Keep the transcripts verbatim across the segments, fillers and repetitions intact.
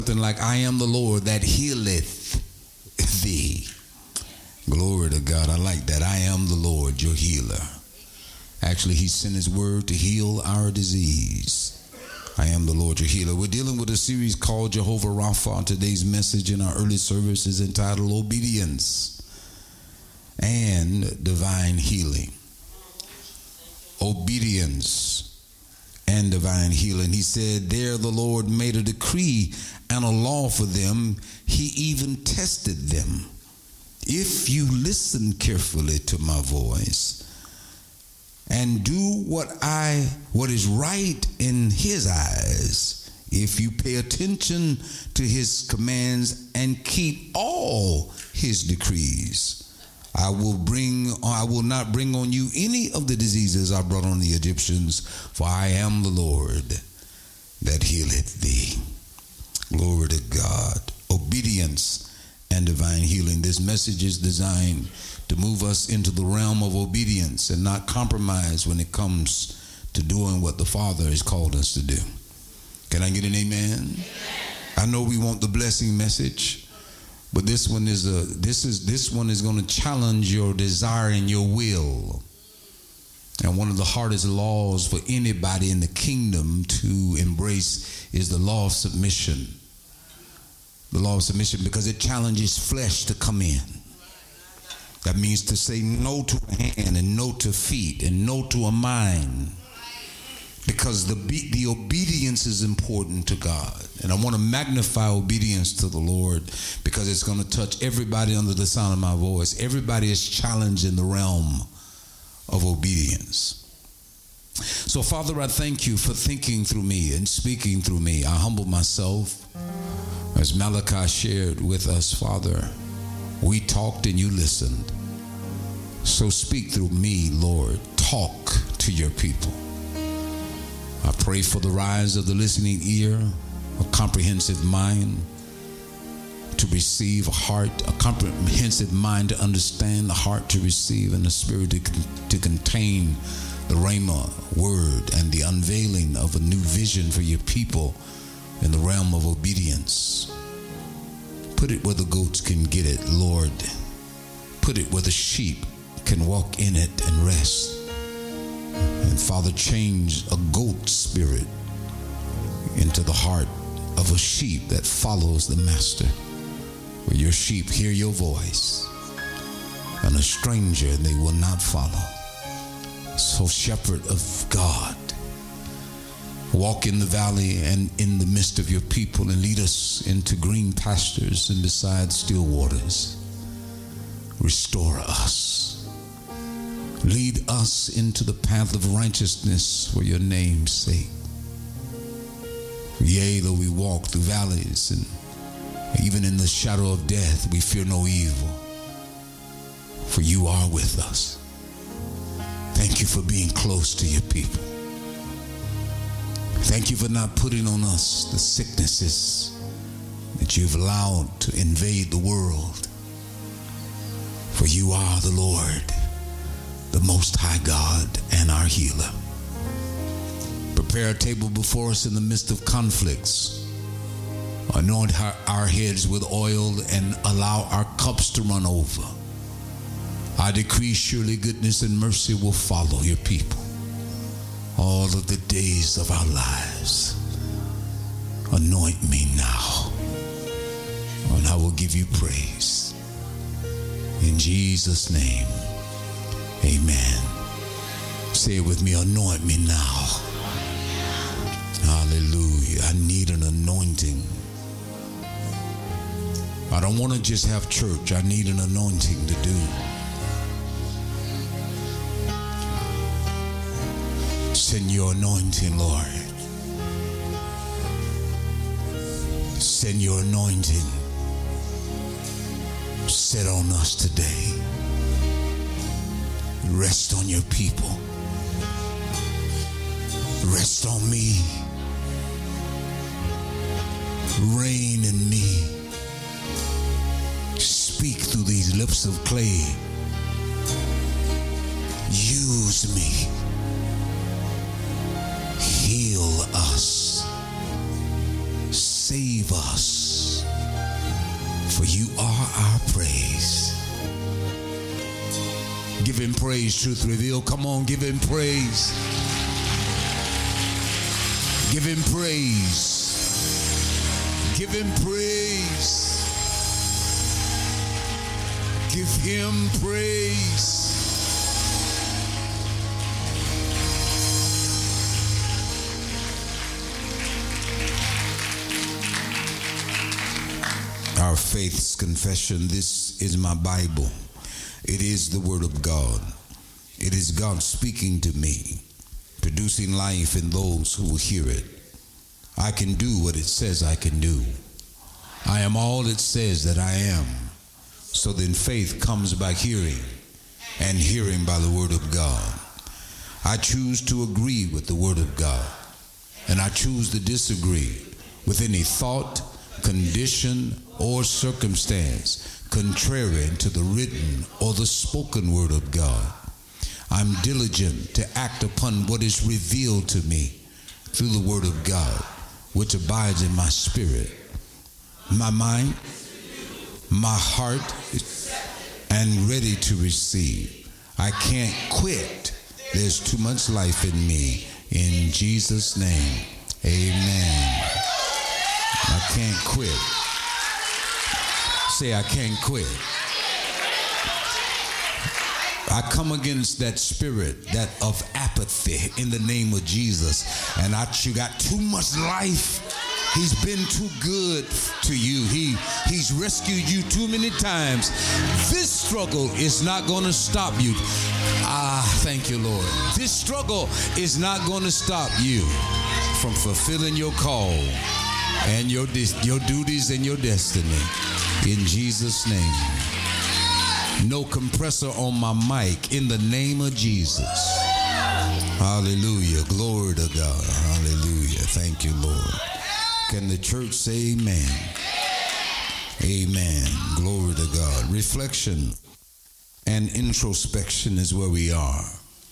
Something like, I am the Lord that healeth thee. Glory to God. I like that. I am the Lord, your healer. Actually, he sent his word to heal our disease. I am the Lord, your healer. We're dealing with a series called Jehovah Rapha. Today's message in our early service is entitled Obedience and Divine Healing. Obedience and divine healing. He said, there the Lord made a decree and a law for them. He even tested them. If you listen carefully to my voice and do what I, what is right in his eyes, if you pay attention to his commands and keep all his decrees, I will bring, I will not bring on you any of the diseases I brought on the Egyptians, for I am the Lord that healeth thee. Glory to God. Obedience and divine healing. This message is designed to move us into the realm of obedience and not compromise when it comes to doing what the Father has called us to do. Can I get an amen? Amen. I know we want the blessing message, but this one is a this is this one is going to challenge your desire and your will. And one of the hardest laws for anybody in the kingdom to embrace is the law of submission. The law of submission, because it challenges flesh to come in. That means to say no to a hand and no to feet and no to a mind. Because the the obedience is important to God. And I want to magnify obedience to the Lord because it's going to touch everybody under the sound of my voice. Everybody is challenged in the realm of obedience. So, Father, I thank you for thinking through me and speaking through me. I humble myself. As Malachi shared with us, Father, we talked and you listened. So speak through me, Lord. Talk to your people. I pray for the rise of the listening ear, a comprehensive mind to receive, a heart, a comprehensive mind to understand, the heart to receive, and the spirit to, to contain the Rhema word and the unveiling of a new vision for your people in the realm of obedience. Put it where the goats can get it, Lord. Put it where the sheep can walk in it and rest. And Father, change a goat spirit into the heart of a sheep that follows the master. Where your sheep hear your voice, and a stranger they will not follow. So, shepherd of God, walk in the valley and in the midst of your people and lead us into green pastures and beside still waters. Restore us. Lead us into the path of righteousness for your name's sake. Yea, though we walk through valleys and even in the shadow of death, we fear no evil, for you are with us. Thank you for being close to your people. Thank you for not putting on us the sicknesses that you've allowed to invade the world. For you are the Lord, the Most High God and our healer. Prepare a table before us in the midst of conflicts. Anoint our, our heads with oil and allow our cups to run over. I decree surely goodness and mercy will follow your people all of the days of our lives. Anoint me now, and I will give you praise. In Jesus' name, amen. Say it with me, anoint me now. Hallelujah. I need an anointing. I don't want to just have church. I need an anointing to do. Send your anointing, Lord. Send your anointing. Sit on us today. Rest on your people. Rest on me. Reign in me. Speak through these lips of clay. Use me. Heal us. Save of us, for you are our praise. Give him praise, Truth Revealed. Come on, give him praise. Give him praise. Give him praise. Give him praise. Our faith's confession. This is my Bible. It is the Word of God. It is God speaking to me, producing life in those who will hear it. I can do what it says I can do. I am all it says that I am. So then faith comes by hearing, and hearing by the Word of God. I choose to agree with the Word of God, and I choose to disagree with any thought, condition, or circumstance contrary to the written or the spoken Word of God. I'm diligent to act upon what is revealed to me through the Word of God, which abides in my spirit, my mind, my heart, and ready to receive. I can't quit. There's too much life in me. In Jesus' name, amen. I can't quit. Say, I can't quit. I come against that spirit that of apathy in the name of Jesus. And I, you got too much life. He's been too good to you. He, he's rescued you too many times. This struggle is not going to stop you. Ah, thank you, Lord. This struggle is not going to stop you from fulfilling your call and your, your duties and your destiny. In Jesus' name. No compressor on my mic in the name of Jesus. Hallelujah. Glory to God. Hallelujah. Thank you, Lord. Can the church say amen? Amen. Glory to God. Reflection and introspection is where we are.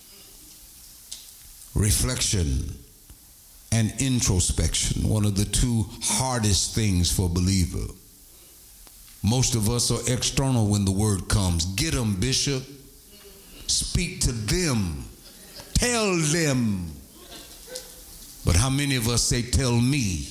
Reflection and introspection, one of the two hardest things for a believer. Most of us are external when the word comes. Get them, Bishop. Speak to them. Tell them. But how many of us say, tell me?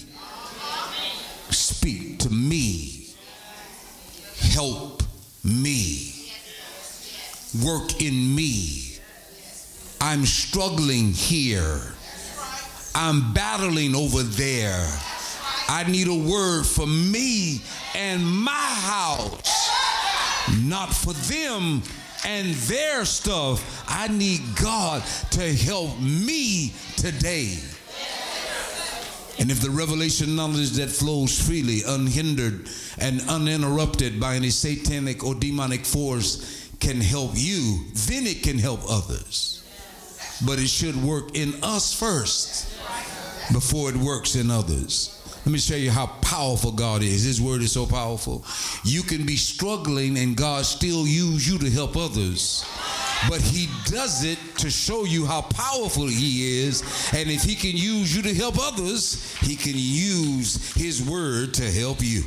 Speak to me. Help me. Work in me. I'm struggling here. I'm battling over there. I need a word for me and my house, not for them and their stuff. I need God to help me today. And if the revelation knowledge that flows freely, unhindered and uninterrupted by any satanic or demonic force can help you, then it can help others. But it should work in us first before it works in others. Let me show you how powerful God is. His word is so powerful. You can be struggling and God still use you to help others. But he does it to show you how powerful he is. And if he can use you to help others, he can use his word to help you.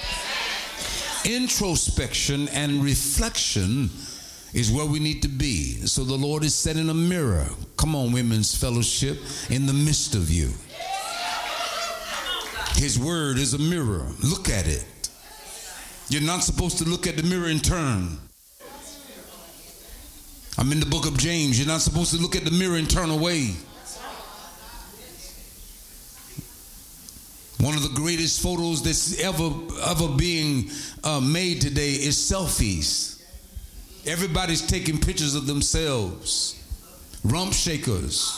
Introspection and reflection is where we need to be. So the Lord is setting a mirror. Come on, Women's Fellowship, in the midst of you. His word is a mirror. Look at it. You're not supposed to look at the mirror and turn. I'm in the book of James. You're not supposed to look at the mirror and turn away. One of the greatest photos that's ever, ever being uh, made today is selfies. Everybody's taking pictures of themselves. Rump shakers.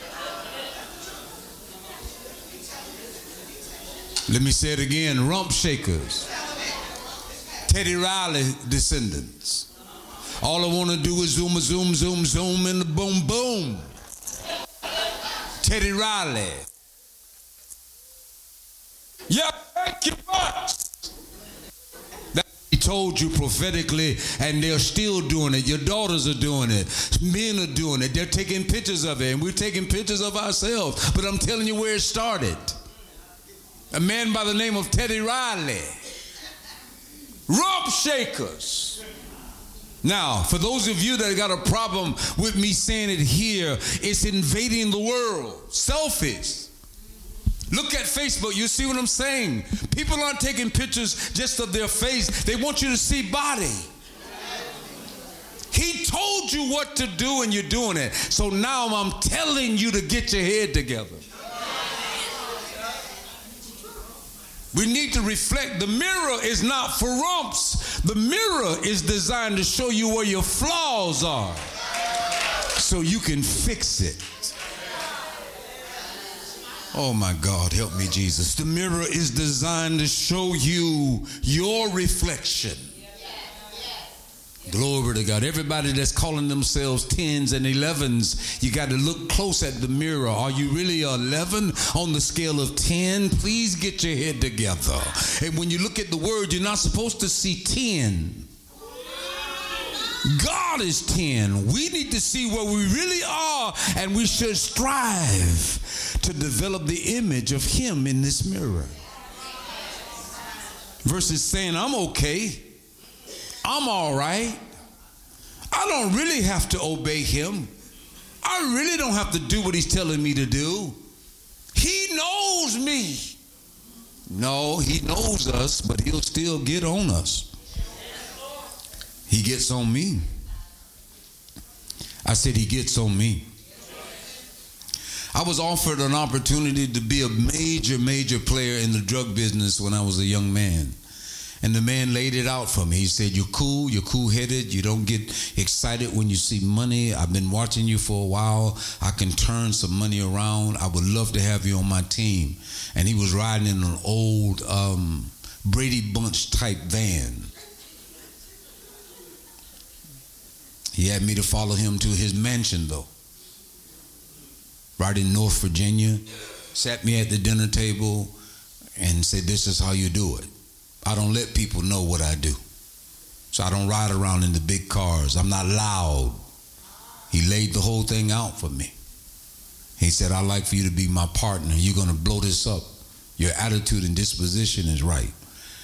Let me say it again. Rump shakers. Teddy Riley descendants. All I want to do is zoom, zoom, zoom, zoom, and the boom, boom. Teddy Riley. Yeah, thank you much. That he told you prophetically, and they're still doing it. Your daughters are doing it. Men are doing it. They're taking pictures of it, and we're taking pictures of ourselves. But I'm telling you where it started. A man by the name of Teddy Riley. Rump shakers. Now, for those of you that got a problem with me saying it here, it's invading the world. Selfish. Look at Facebook. You see what I'm saying? People aren't taking pictures just of their face. They want you to see body. He told you what to do and you're doing it. So now I'm telling you to get your head together. We need to reflect. The mirror is not for rumps. The mirror is designed to show you where your flaws are so you can fix it. Oh my God, help me, Jesus. The mirror is designed to show you your reflection. Glory to God. Everybody that's calling themselves tens and elevens, you got to look close at the mirror. Are you really eleven on the scale of ten? Please get your head together. And when you look at the word, you're not supposed to see ten. God is ten. We need to see where we really are, and we should strive to develop the image of him in this mirror. Versus saying, I'm okay. I'm all right. I don't really have to obey him. I really don't have to do what he's telling me to do. He knows me. No, he knows us, but he'll still get on us. He gets on me. I said he gets on me. I was offered an opportunity to be a major, major player in the drug business when I was a young man. And the man laid it out for me. He said, you're cool, you're cool-headed, you don't get excited when you see money. I've been watching you for a while. I can turn some money around. I would love to have you on my team. And he was riding in an old um, Brady Bunch type van. He had me to follow him to his mansion, though, right in North Virginia. Sat me at the dinner table and said, this is how you do it. I don't let people know what I do. So I don't ride around in the big cars. I'm not loud. He laid the whole thing out for me. He said, I'd like for you to be my partner. You're going to blow this up. Your attitude and disposition is right.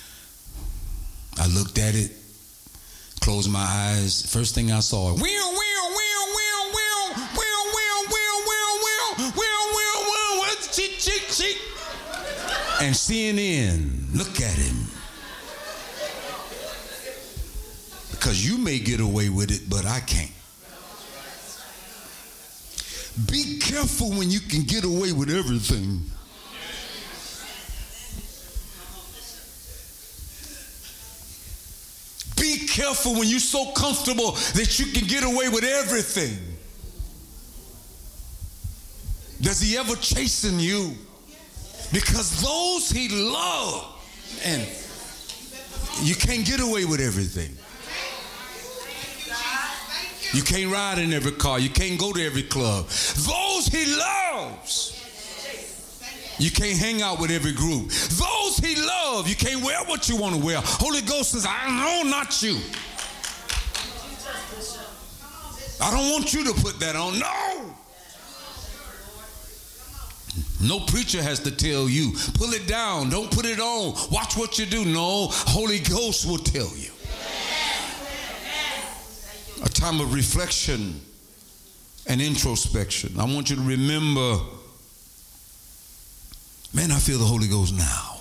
I looked at it, closed my eyes. First thing I saw, wheel, wheel, wheel, wheel, wheel, wheel, wheel, wheel, wheel, wheel, wheel, wheel, wheel, cheek, cheek, cheek. And C N N, look at him. Because you may get away with it, but I can't. Be careful when you can get away with everything. Be careful when you're so comfortable that you can get away with everything. Does he ever chasten you? Because those he loved, and you can't get away with everything. You can't ride in every car. You can't go to every club. Those he loves, you can't hang out with every group. Those he loves, you can't wear what you want to wear. Holy Ghost says, I know not you. I don't want you to put that on. No. No preacher has to tell you, pull it down, don't put it on, watch what you do. No, Holy Ghost will tell you. A time of reflection and introspection. I want you to remember, man, I feel the Holy Ghost now.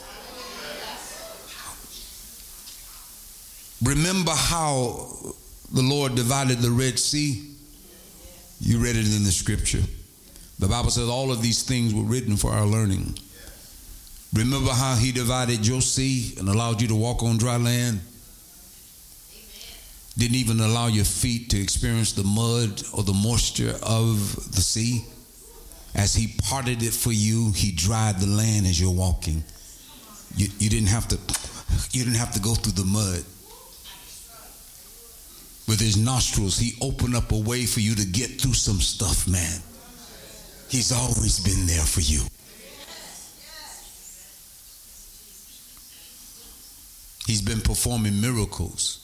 Remember how the Lord divided the Red Sea? You read it in the scripture. The Bible says all of these things were written for our learning. Remember how he divided your sea and allowed you to walk on dry land? Didn't even allow your feet to experience the mud or the moisture of the sea. As he parted it for you, he dried the land as you're walking. You, you didn't have to, you didn't have to go through the mud. With his nostrils, he opened up a way for you to get through some stuff, man. He's always been there for you. He's been performing miracles.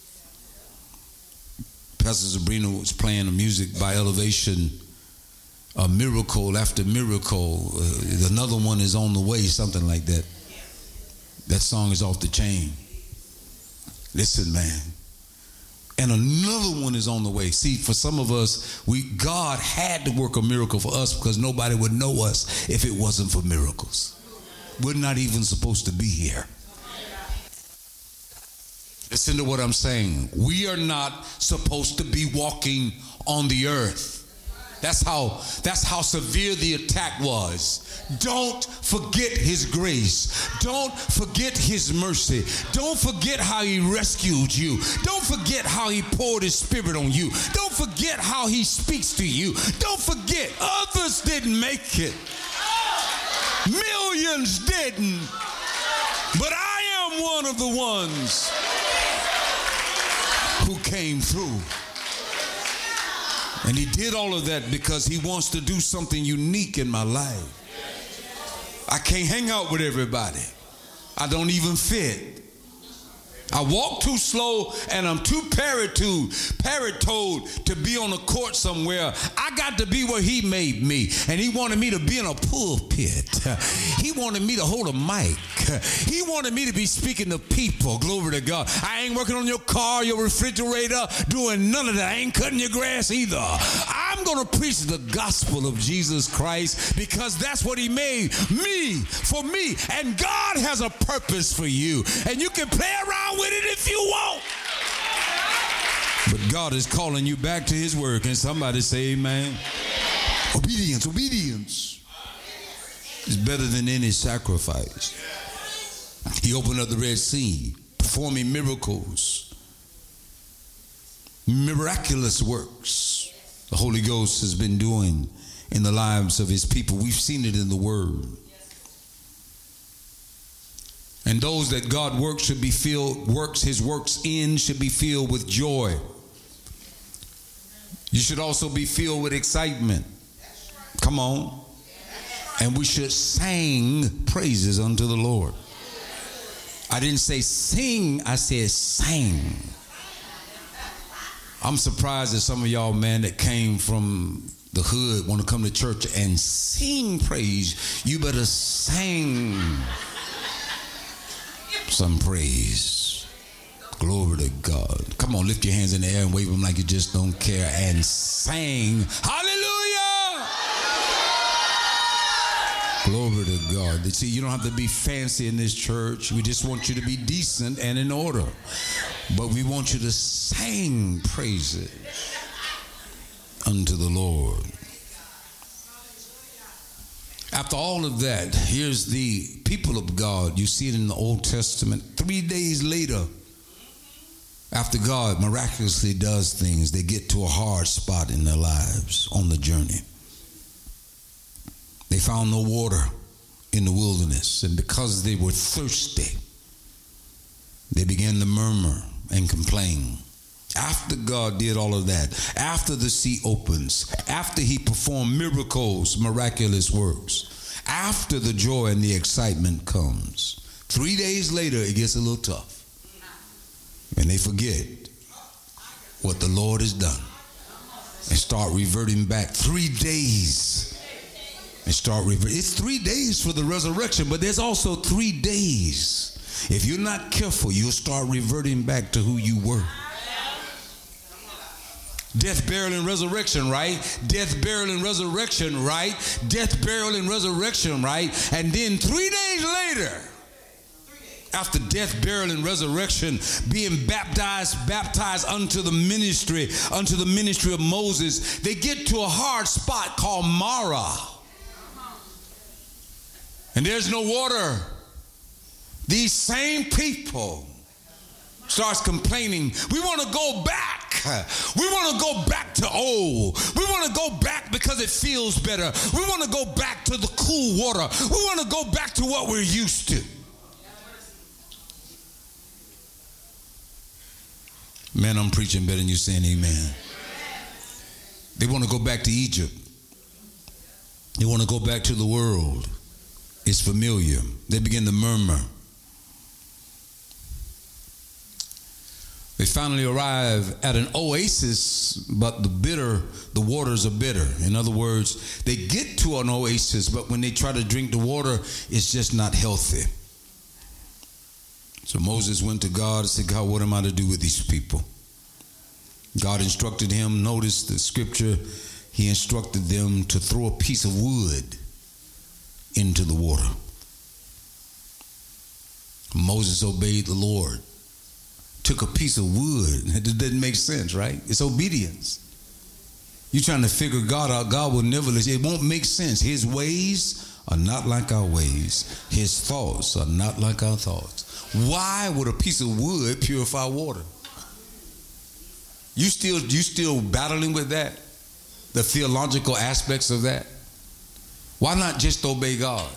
Pastor Sabrina was playing the music by Elevation a miracle after miracle. Uh, another one is on the way, something like that. That song is off the chain. Listen, man. And another one is on the way. See, for some of us, we God had to work a miracle for us because nobody would know us if it wasn't for miracles. We're not even supposed to be here. Listen to what I'm saying. We are not supposed to be walking on the earth. That's how, that's how severe the attack was. Don't forget his grace. Don't forget his mercy. Don't forget how he rescued you. Don't forget how he poured his spirit on you. Don't forget how he speaks to you. Don't forget others didn't make it. Millions didn't. But I am one of the ones who came through. And he did all of that because he wants to do something unique in my life. I can't hang out with everybody. I don't even fit. I walk too slow and I'm too parrot-toed, parrot-toed to be on a court somewhere. I got to be where he made me. And he wanted me to be in a pulpit. He wanted me to hold a mic. He wanted me to be speaking to people. Glory to God. I ain't working on your car, your refrigerator, doing none of that. I ain't cutting your grass either. I'm going to preach the gospel of Jesus Christ because that's what he made me, for me. And God has a purpose for you. And you can play around with it if you want. But God is calling you back to his word. Can somebody say amen? Obedience, obedience is better than any sacrifice. He opened up the Red Sea, performing miracles, miraculous works the Holy Ghost has been doing in the lives of his people. We've seen it in the word. And those that God works should be filled, works his works in should be filled with joy. You should also be filled with excitement. Come on. And we should sing praises unto the Lord. I didn't say sing, I said sing. I'm surprised that some of y'all, man, that came from the hood want to come to church and sing praise. You better sing some praise. Glory to God. Come on, lift your hands in the air and wave them like you just don't care and sing hallelujah. Glory to God. See, you don't have to be fancy in this church. We just want you to be decent and in order. But we want you to sing praises unto the Lord. After all of that, here's the people of God. You see it in the Old Testament. Three days later, after God miraculously does things, they get to a hard spot in their lives on the journey. They found no water in the wilderness, and because they were thirsty, they began to murmur and complain. After God did all of that, after the sea opens, after he performed miracles, miraculous works, after the joy and the excitement comes, three days later it gets a little tough. And they forget what the Lord has done and start reverting back. Three days and start reverting. It's three days for the resurrection, but there's also three days. If you're not careful, you'll start reverting back to who you were. Death, burial, and resurrection, right? Death, burial, and resurrection, right? Death, burial, and resurrection, right? And then three days later, after death, burial, and resurrection, being baptized, baptized unto the ministry, unto the ministry of Moses, they get to a hard spot called Marah. And there's no water. These same people starts complaining. We want to go back. We want to go back to old. We want to go back because it feels better. We want to go back to the cool water. We want to go back to what we're used to. Man, I'm preaching better than you saying amen. They want to go back to Egypt. They want to go back to the world. It's familiar. They begin to murmur. They finally arrive at an oasis, but the bitter, the waters are bitter. In other words, they get to an oasis, but when they try to drink the water, it's just not healthy. So Moses went to God and said, God, what am I to do with these people? God instructed him, notice the scripture, he instructed them to throw a piece of wood into the water. Moses obeyed the Lord. Took a piece of wood. It doesn't make sense, right? It's obedience. You're trying to figure God out. God will never let you. It won't make sense. His ways are not like our ways. His thoughts are not like our thoughts. Why would a piece of wood purify water? You still, you still battling with that? The theological aspects of that? Why not just obey God?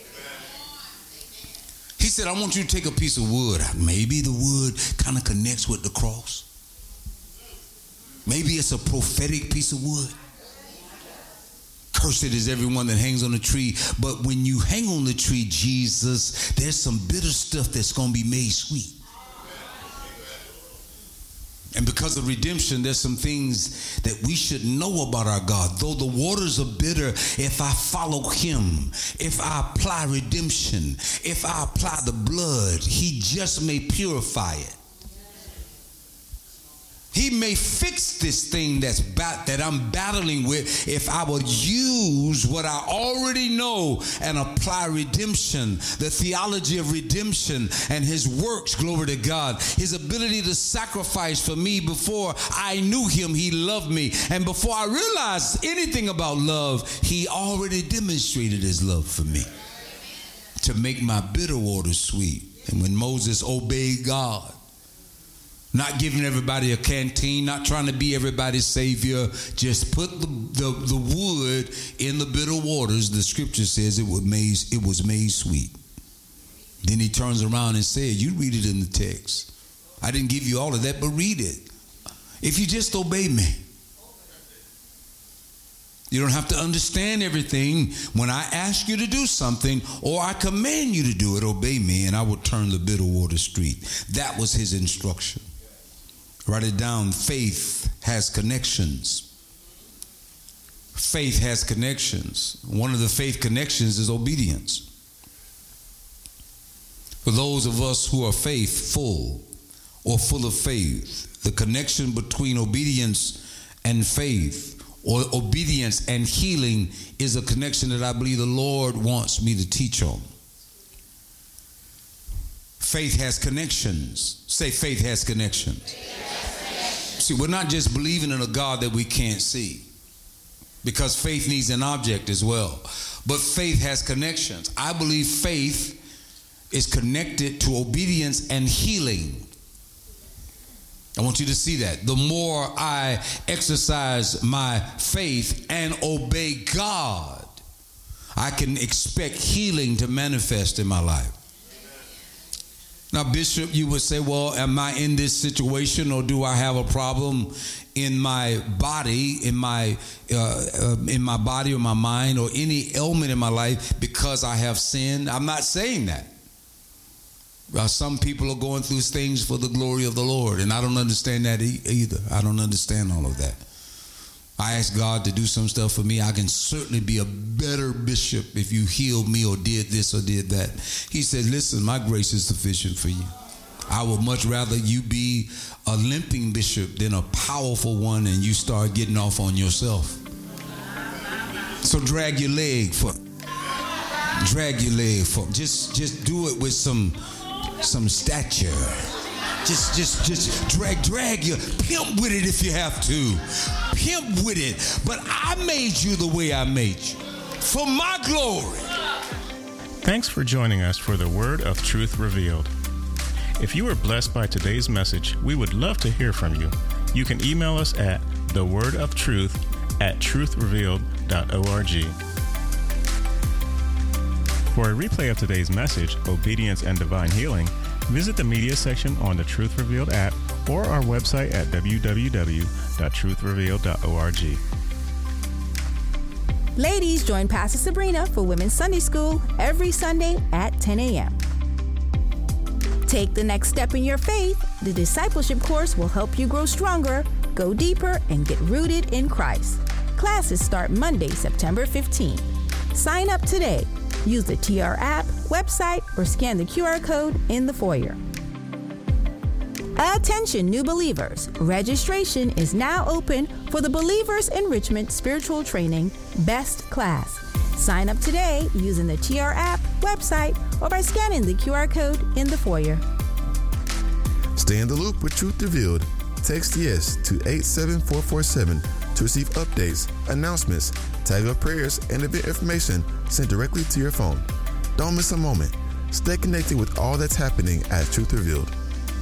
He said, I want you to take a piece of wood. Maybe the wood kind of connects with the cross. Maybe it's a prophetic piece of wood. Cursed is everyone that hangs on the tree. But when you hang on the tree, Jesus, there's some bitter stuff that's going to be made sweet. And because of redemption, there's some things that we should know about our God. Though the waters are bitter, if I follow him, if I apply redemption, if I apply the blood, he just may purify it. He may fix this thing that's bat- that I'm battling with if I would use what I already know and apply redemption, the theology of redemption and his works, glory to God, his ability to sacrifice for me. Before I knew him, he loved me. And before I realized anything about love, he already demonstrated his love for me to make my bitter waters sweet. And when Moses obeyed God, not giving everybody a canteen, not trying to be everybody's savior, just put the, the, the wood in the bitter waters. The scripture says it was made, it was made sweet. Then he turns around and said, you read it in the text. I didn't give you all of that, but read it. If you just obey me. You don't have to understand everything. When I ask you to do something or I command you to do it, obey me and I will turn the bitter water sweet. That was his instruction. Write it down. Faith has connections. Faith has connections. One of the faith connections is obedience. For those of us who are faithful or full of faith, the connection between obedience and faith, or obedience and healing, is a connection that I believe the Lord wants me to teach on. Faith has connections. Say, faith has connections. See, we're not just believing in a God that we can't see, because faith needs an object as well. But faith has connections. I believe faith is connected to obedience and healing. I want you to see that. The more I exercise my faith and obey God, I can expect healing to manifest in my life. Now, Bishop, you would say, well, am I in this situation, or do I have a problem in my body, in my uh, uh, in my body or my mind, or any ailment in my life because I have sinned? I'm not saying that. Uh, some people are going through things for the glory of the Lord, and I don't understand that e- either. I don't understand all of that. I ask God to do some stuff for me. I can certainly be a better bishop if you healed me or did this or did that. He said, listen, my grace is sufficient for you. I would much rather you be a limping bishop than a powerful one and you start getting off on yourself. So drag your leg for, drag your leg for, just, just do it with some, some stature. Just, just, just drag, drag your, pimp with it if you have to. Pimp with it. But I made you the way I made you, for my glory. Thanks for joining us for the Word of Truth Revealed. If you were blessed by today's message, we would love to hear from you. You can email us at thewordoftruth at truthrevealed dot org. For a replay of today's message, Obedience and Divine Healing, visit the media section on the Truth Revealed app or our website at w w w dot truth revealed dot org. Ladies, join Pastor Sabrina for Women's Sunday School every Sunday at ten a.m. Take the next step in your faith. The discipleship course will help you grow stronger, go deeper, and get rooted in Christ. Classes start Monday, September fifteenth. Sign up today. Use the T R app, website, or scan the Q R code in the foyer. Attention, new believers. Registration is now open for the Believers Enrichment Spiritual Training Best Class. Sign up today using the T R app, website, or by scanning the Q R code in the foyer. Stay in the loop with Truth Revealed. Text YES to eight seven four four seven to receive updates, announcements, tag of prayers, and event information sent directly to your phone. Don't miss a moment. Stay connected with all that's happening at Truth Revealed.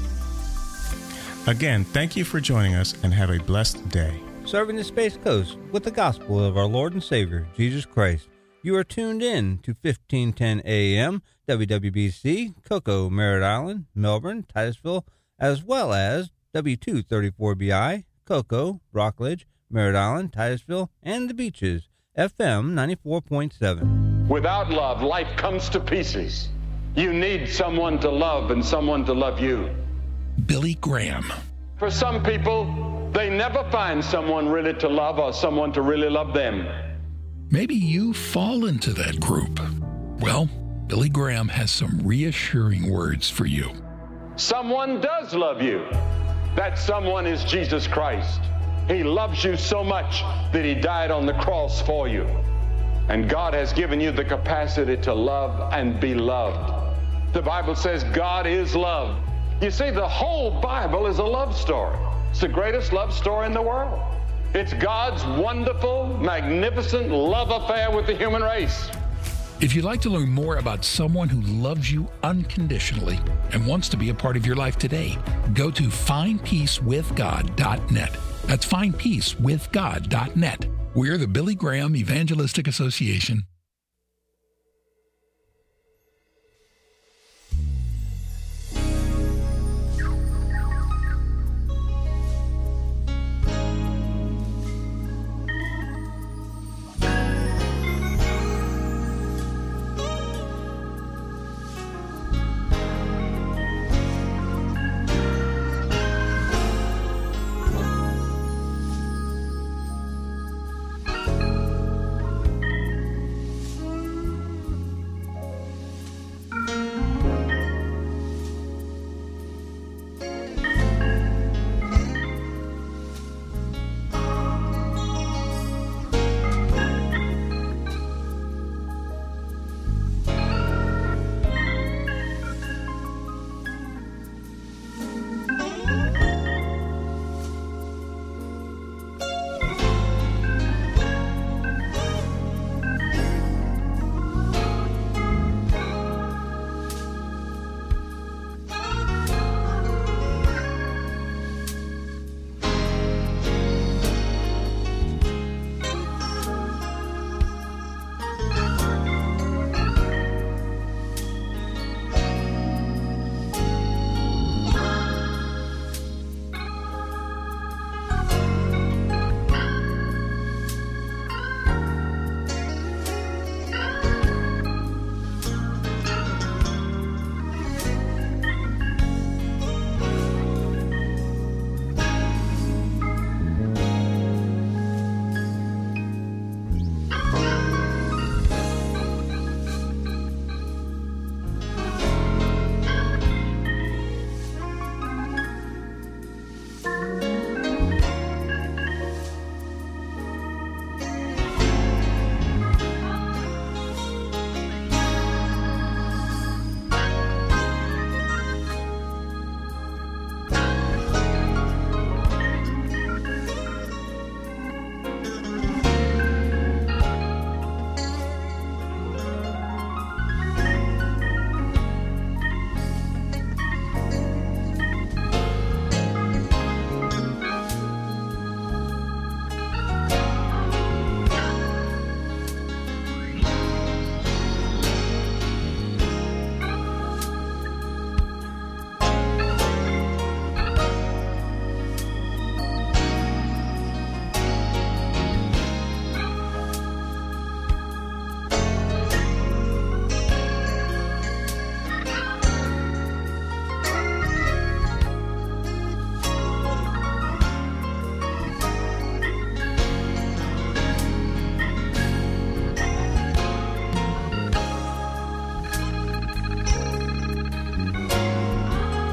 Again, thank you for joining us and have a blessed day. Serving the Space Coast with the gospel of our Lord and Savior, Jesus Christ. You are tuned in to fifteen ten A M, W W B C, Cocoa, Merritt Island, Melbourne, Titusville, as well as W two thirty-four B I, Cocoa, Rockledge, Merritt Island, Titusville, and the Beaches, F M ninety-four point seven. Without love, life comes to pieces. You need someone to love and someone to love you. Billy Graham. For some people, they never find someone really to love or someone to really love them. Maybe you fall into that group. Well, Billy Graham has some reassuring words for you. Someone does love you. That someone is Jesus Christ. He loves you so much that he died on the cross for you. And God has given you the capacity to love and be loved. The Bible says God is love. You see, the whole Bible is a love story. It's the greatest love story in the world. It's God's wonderful, magnificent love affair with the human race. If you'd like to learn more about someone who loves you unconditionally and wants to be a part of your life today, go to find peace with god dot net. That's find peace with god dot net. We're the Billy Graham Evangelistic Association,